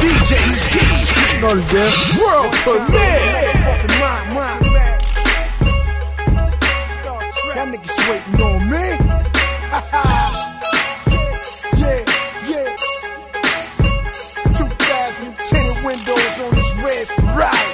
DJ Ski, world premiere. That nigga's waiting on me. Yeah. 2010 windows on this red ride.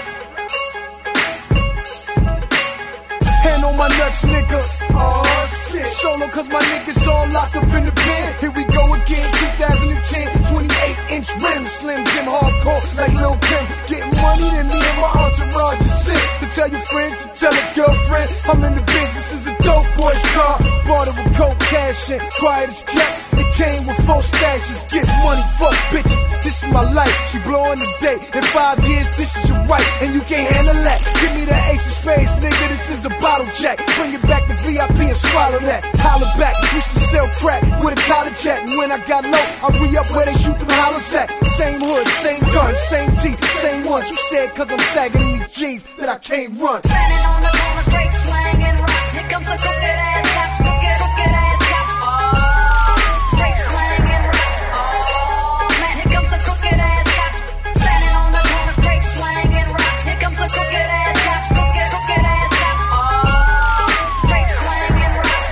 Hand on my nuts, nigga. Oh shit. Solo cause my niggas all locked up in the pen. Here we go again, 2010, 28-inch rims, Slim Jim hardcore like Lil Kim. Getting money than me and my entourage is sick. To tell your friends, to tell a girlfriend, I'm in the business, is a dope boy's car. Bought it with coke cash and quiet as kept. It came with 4 stashes, get money, fuck bitches. This is my life, she blowing the day. In 5 years, this is your wife, and you can't handle that. Give me the ace of spades, nigga, this is a bottle jack. Bring it back to VIP and swallow that. Holler back, used to sell crack with a collar jack. And when I got low, I re-up where they shoot them hollers at. Same hood, same gun, same teeth, same ones. You said cause I'm sagging in these jeans that I can't run. Standing on the corner, straight slanging rocks. Here comes a crooked ass cops, crooked ass cops. Oh, straight slanging rocks. Oh, man, here comes a crooked ass cops. Standing on the corner, straight slanging rocks. Here comes a crooked ass cops, crooked ass cops. Oh, straight slanging rocks.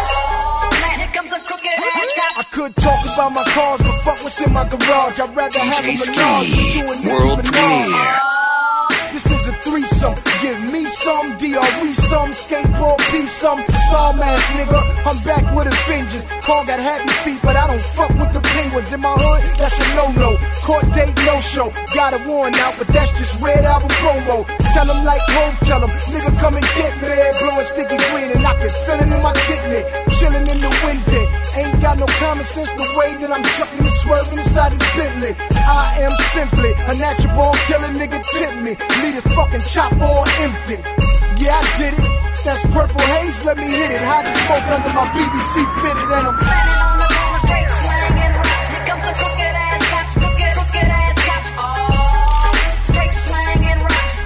Oh, man, here comes a crooked ass cops. I could talk about my cars, but fuck what's in my garage. I'd rather have a Menage than you and world Nicki premiere. Minaj. This is a threesome, give me some, DRE some, skateboard P some, star mask nigga, I'm back with a vengeance. Car got happy feet, but I don't fuck with the penguins. In my hood, that's a no-no, court date no-show. Got a warrant out, but that's just Red Album promo. Tell them like home, tell them, nigga come and get me. Blowing sticky green and I can feel it in my kidney. Chilling in the wind pit, ain't got no common sense the way that I'm chucking and swerving inside this Bentley. I am simply a natural born killer, nigga tempt me. Leave this fucking chopper on empty. Yeah, I did it. That's purple haze, let me hit it. Hide the smoke under my BBC fitted and I'm Standing on the corner, straight slanging rocks. Here comes a crooked ass cops, crooked ass cops. Oh, straight slanging rocks.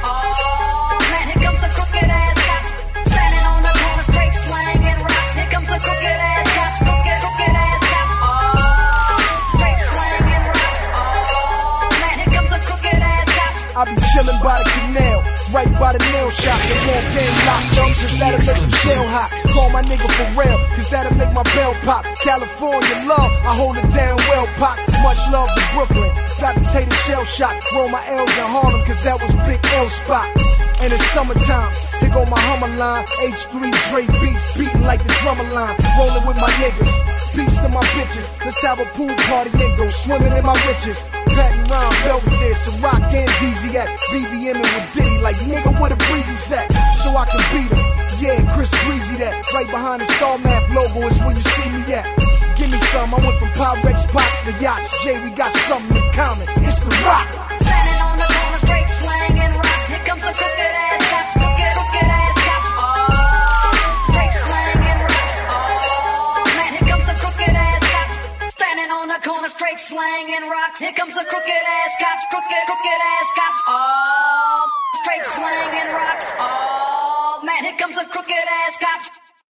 Oh, man, here comes a crooked ass cops. Standing on the corner, straight slanging rocks. Here comes a crooked ass cops, crooked ass cops. Oh, straight slanging rocks. Oh, man, here comes a crooked ass cops. I be chillin' by the canal, right by the nail shop. They want game locked up, cause that'll make them shell hot. Call my nigga for real, cause that'll make my bell pop. California love, I hold it down well, pop. Much love to Brooklyn, got the tater shell shot. Roll my L's in Harlem, cause that was Big L spot. And it's summertime, here go my Hummer line. H3 Dre beats, beating like the drummer line. Rolling with my niggas, beats to my bitches. Let's have a pool party and go swimming in my riches. Patting round, Belvedere, Ciroc and DZ at BBM and with Diddy, like nigga with a breezy sack, so I can beat him. Yeah, Chris Breezy that, right behind the Star Map logo is where you see me at. Give me some, I went from Pyrex pots to yachts. Jay, we got something in common, it's the rock. Standing on the corner, straight slanging rocks. Here comes a crooked ass cops, crooked ass cops. Oh, straight slanging rocks. Oh, man, here comes a crooked ass cops. Standing on the corner, straight slanging rocks. Here comes a crooked ass cops, crooked ass cops. Oh, straight slanging rocks. Oh, man, here comes a crooked ass cops.